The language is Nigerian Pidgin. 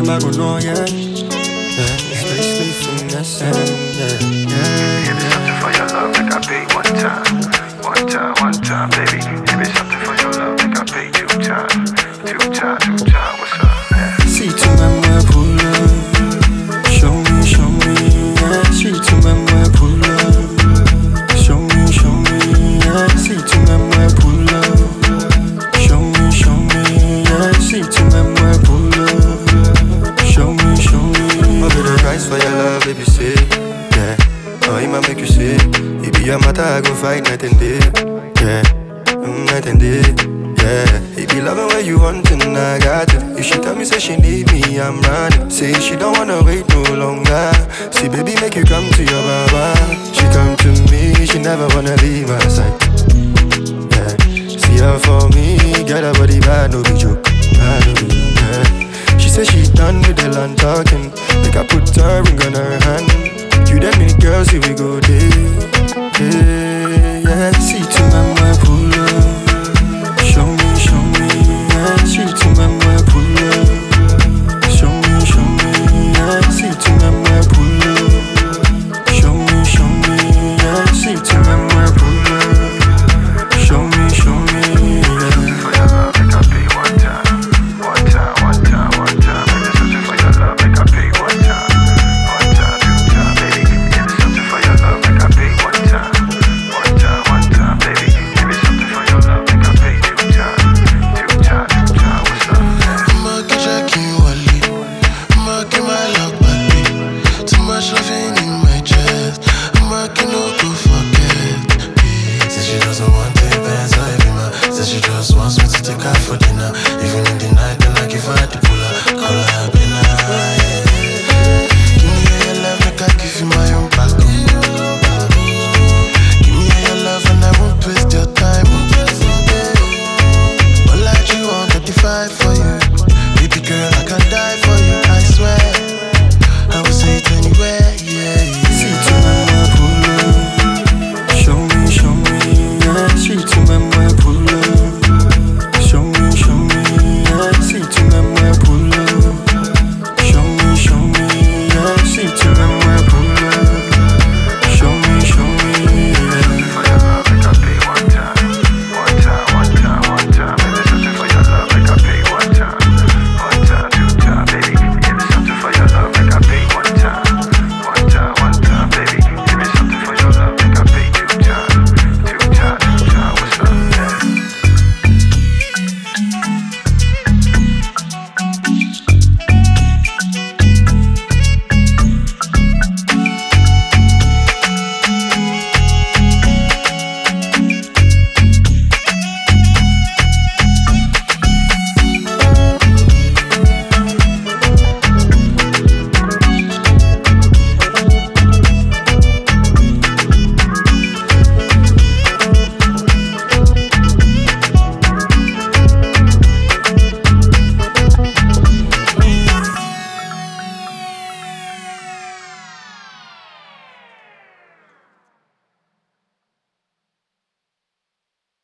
them I go know, yeah. Stay finessing, yeah. Give me something for your love, like I paid one time, baby. Give me something for your love, like I paid two times. What's up? Yeah. See to my pull up. Show me, yeah. See to my pull up. Show me, yeah. See to my pull up. Show me, yeah. See to my pull up. Show me. I'll be the price for your love, baby, say, yeah. Oh, it might make you sick. It be a matter, I go fight night and day, yeah. Night and day, yeah. It be loving where you want and I got it. If she tell me say she need me, I'm running. Say she don't wanna wait no longer. See baby make you come to your baba. She come to me, she never wanna leave my side, yeah. See her for me, get her body bad, no be joke, yeah. She say she done with the land talking. Like I put her ring on her hand. You that many girls, here we go there, yeah. See to my pull up. Show me, yeah. See to my pull up. Show me, yeah. See to my pull up. Show me, yeah. See to my pull up. Show me, yeah. For your love, like I paid one time. Give me something for your love, like I paid one time. Baby. Give me something for your love, like I paid one time. Baby. Give me something for your love, like I paid two times. What's up? I'ma get Jackie Wally. I'ma get my luck baby. Too much loving in my chest. I'ma get no go forget. Says she doesn't want to dance, I be my. Says she just wants me to take her for dinner.